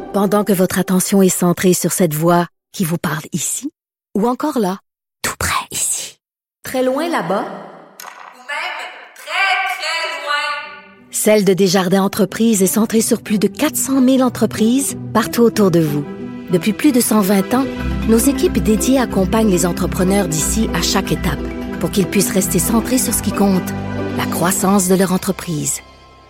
Pendant que votre attention est centrée sur cette voix qui vous parle ici, ou encore là, tout près ici, très loin là-bas, ou même très, très loin. Celle de Desjardins Entreprises est centrée sur plus de 400 000 entreprises partout autour de vous. Depuis plus de 120 ans, nos équipes dédiées accompagnent les entrepreneurs d'ici à chaque étape pour qu'ils puissent rester centrés sur ce qui compte, la croissance de leur entreprise.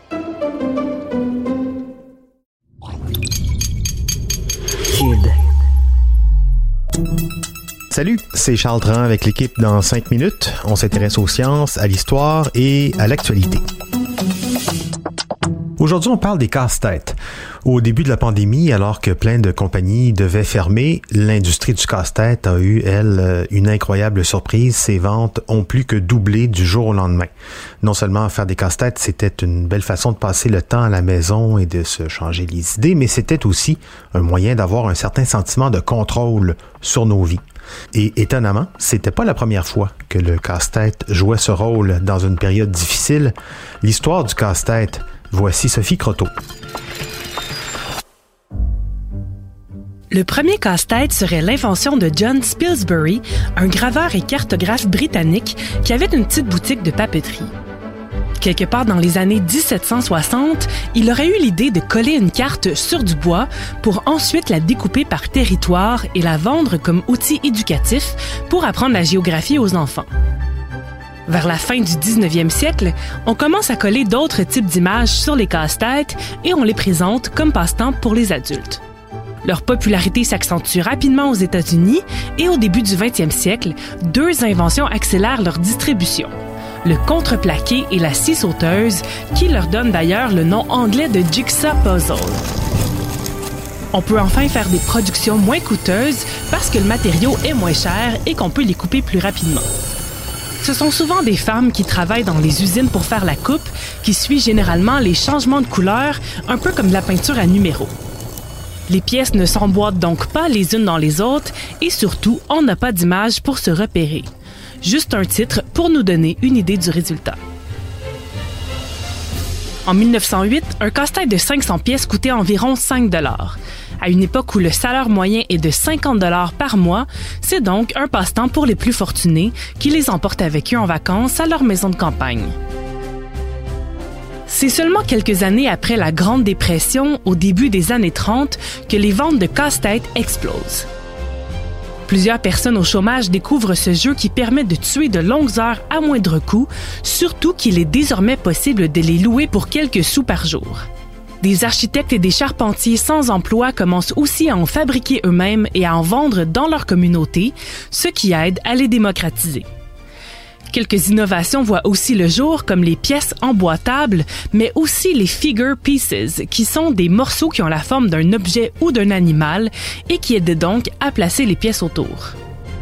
Salut, c'est Charles Dran avec l'équipe dans 5 minutes. On s'intéresse aux sciences, à l'histoire et à l'actualité. Aujourd'hui, on parle des casse-têtes. Au début de la pandémie, alors que plein de compagnies devaient fermer, l'industrie du casse-tête a eu, elle, une incroyable surprise. Ses ventes ont plus que doublé du jour au lendemain. Non seulement faire des casse-têtes, c'était une belle façon de passer le temps à la maison et de se changer les idées, mais c'était aussi un moyen d'avoir un certain sentiment de contrôle sur nos vies. Et étonnamment, c'était pas la première fois que le casse-tête jouait ce rôle dans une période difficile. L'histoire du casse-tête, voici Sophie Croteau. Le premier casse-tête serait l'invention de John Spilsbury, un graveur et cartographe britannique qui avait une petite boutique de papeterie. Quelque part dans les années 1760, il aurait eu l'idée de coller une carte sur du bois pour ensuite la découper par territoire et la vendre comme outil éducatif pour apprendre la géographie aux enfants. Vers la fin du 19e siècle, on commence à coller d'autres types d'images sur les casse-têtes et on les présente comme passe-temps pour les adultes. Leur popularité s'accentue rapidement aux États-Unis et au début du 20e siècle, deux inventions accélèrent leur distribution. Le contreplaqué et la scie sauteuse, qui leur donnent d'ailleurs le nom anglais de Jigsaw Puzzle. On peut enfin faire des productions moins coûteuses parce que le matériau est moins cher et qu'on peut les couper plus rapidement. Ce sont souvent des femmes qui travaillent dans les usines pour faire la coupe, qui suivent généralement les changements de couleur, un peu comme de la peinture à numéros. Les pièces ne s'emboîtent donc pas les unes dans les autres et surtout, on n'a pas d'image pour se repérer. Juste un titre pour nous donner une idée du résultat. En 1908, un casse-tête de 500 pièces coûtait environ 5 $. À une époque où le salaire moyen est de 50 $ par mois, c'est donc un passe-temps pour les plus fortunés qui les emportent avec eux en vacances à leur maison de campagne. C'est seulement quelques années après la Grande Dépression, au début des années 30, que les ventes de casse-tête explosent. Plusieurs personnes au chômage découvrent ce jeu qui permet de tuer de longues heures à moindre coût, surtout qu'il est désormais possible de les louer pour quelques sous par jour. Des architectes et des charpentiers sans emploi commencent aussi à en fabriquer eux-mêmes et à en vendre dans leur communauté, ce qui aide à les démocratiser. Quelques innovations voient aussi le jour, comme les pièces emboîtables, mais aussi les figure pieces, qui sont des morceaux qui ont la forme d'un objet ou d'un animal et qui aident donc à placer les pièces autour.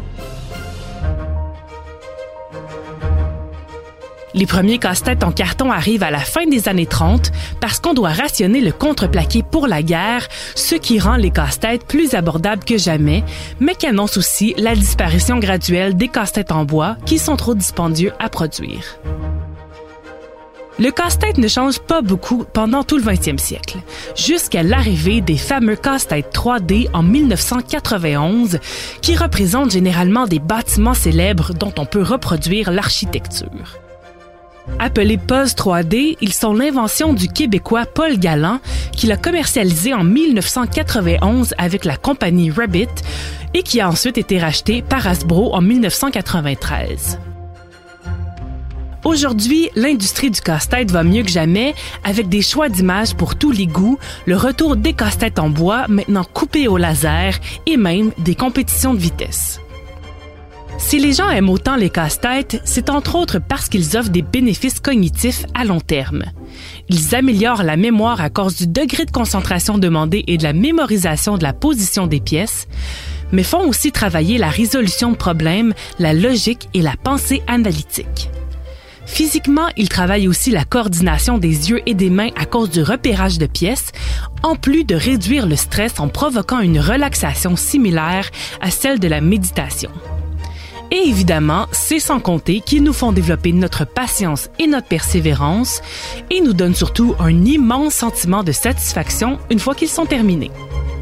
Les premiers casse-têtes en carton arrivent à la fin des années 30 parce qu'on doit rationner le contreplaqué pour la guerre, ce qui rend les casse-têtes plus abordables que jamais, mais qui annonce aussi la disparition graduelle des casse-têtes en bois qui sont trop dispendieux à produire. Le casse-tête ne change pas beaucoup pendant tout le 20e siècle, jusqu'à l'arrivée des fameux casse-têtes 3D en 1991, qui représentent généralement des bâtiments célèbres dont on peut reproduire l'architecture. Appelés Puzzle 3D, ils sont l'invention du Québécois Paul Galland qui l'a commercialisé en 1991 avec la compagnie Rabbit et qui a ensuite été racheté par Hasbro en 1993. Aujourd'hui, l'industrie du casse-tête va mieux que jamais avec des choix d'images pour tous les goûts, le retour des casse-têtes en bois maintenant coupés au laser et même des compétitions de vitesse. Si les gens aiment autant les casse-têtes, c'est entre autres parce qu'ils offrent des bénéfices cognitifs à long terme. Ils améliorent la mémoire à cause du degré de concentration demandé et de la mémorisation de la position des pièces, mais font aussi travailler la résolution de problèmes, la logique et la pensée analytique. Physiquement, ils travaillent aussi la coordination des yeux et des mains à cause du repérage de pièces, en plus de réduire le stress en provoquant une relaxation similaire à celle de la méditation. Et évidemment, c'est sans compter qu'ils nous font développer notre patience et notre persévérance et nous donnent surtout un immense sentiment de satisfaction une fois qu'ils sont terminés.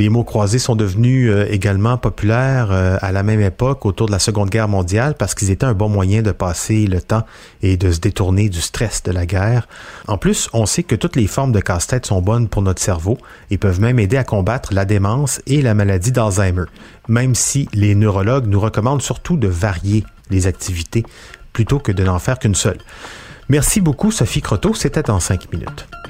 Les mots croisés sont devenus également populaires à la même époque, autour de la Seconde Guerre mondiale, parce qu'ils étaient un bon moyen de passer le temps et de se détourner du stress de la guerre. En plus, on sait que toutes les formes de casse-tête sont bonnes pour notre cerveau et peuvent même aider à combattre la démence et la maladie d'Alzheimer, même si les neurologues nous recommandent surtout de varier les activités plutôt que de n'en faire qu'une seule. Merci beaucoup, Sophie Croteau. C'était en 5 minutes.